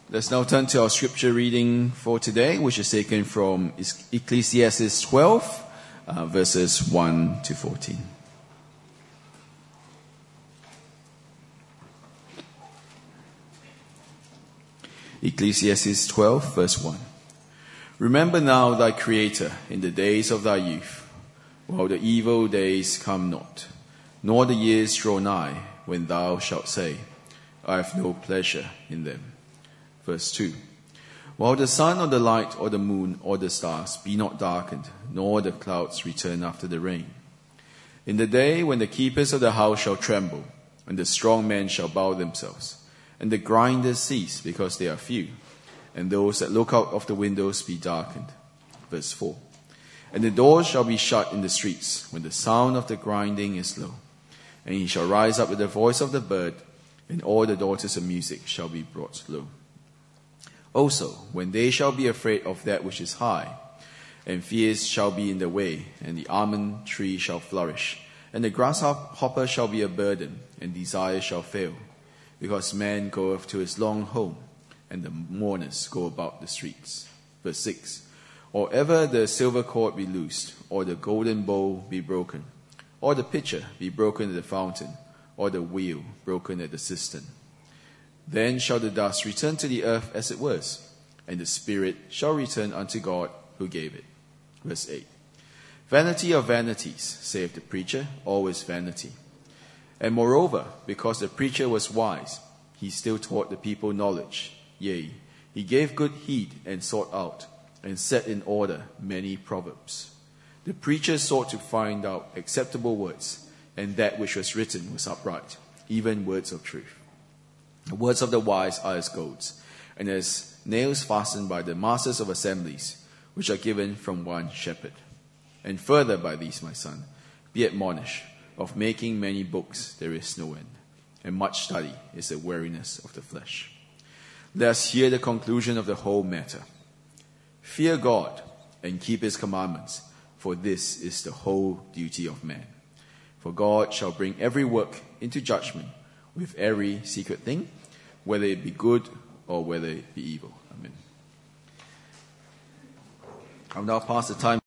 Let's now turn to our scripture reading for today, which is taken from Ecclesiastes 12, verses 1 to 14. Ecclesiastes 12, verse 1. Remember now thy Creator in the days of thy youth, while the evil days come not, nor the years draw nigh, when thou shalt say, I have no pleasure in them. Verse 2. While the sun or the light or the moon or the stars be not darkened, nor the clouds return after the rain. In the day when the keepers of the house shall tremble, and the strong men shall bow themselves, and the grinders cease because they are few, and those that look out of the windows be darkened. Verse 4. And the doors shall be shut in the streets, when the sound of the grinding is low. And he shall rise up with the voice of the bird, and all the daughters of music shall be brought low. Also, when they shall be afraid of that which is high, and fears shall be in the way, and the almond tree shall flourish, and the grasshopper shall be a burden, and desire shall fail, because man goeth to his long home, and the mourners go about the streets. Verse 6. Or ever the silver cord be loosed, or the golden bowl be broken, or the pitcher be broken at the fountain, or the wheel broken at the cistern. Then shall the dust return to the earth as it was, and the spirit shall return unto God who gave it. Verse 8. Vanity of vanities, saith the preacher, always vanity. And moreover, because the preacher was wise, he still taught the people knowledge. Yea, he gave good heed and sought out, and set in order many proverbs. The preacher sought to find out acceptable words, and that which was written was upright, even words of truth. The words of the wise are as goads, and as nails fastened by the masters of assemblies, which are given from one shepherd. And further by these, my son, be admonished, of making many books there is no end, and much study is the weariness of the flesh. Let us hear the conclusion of the whole matter. Fear God, and keep his commandments, for this is the whole duty of man. For God shall bring every work into judgment, with every secret thing, whether it be good or whether it be evil. Amen. I'll now pass the time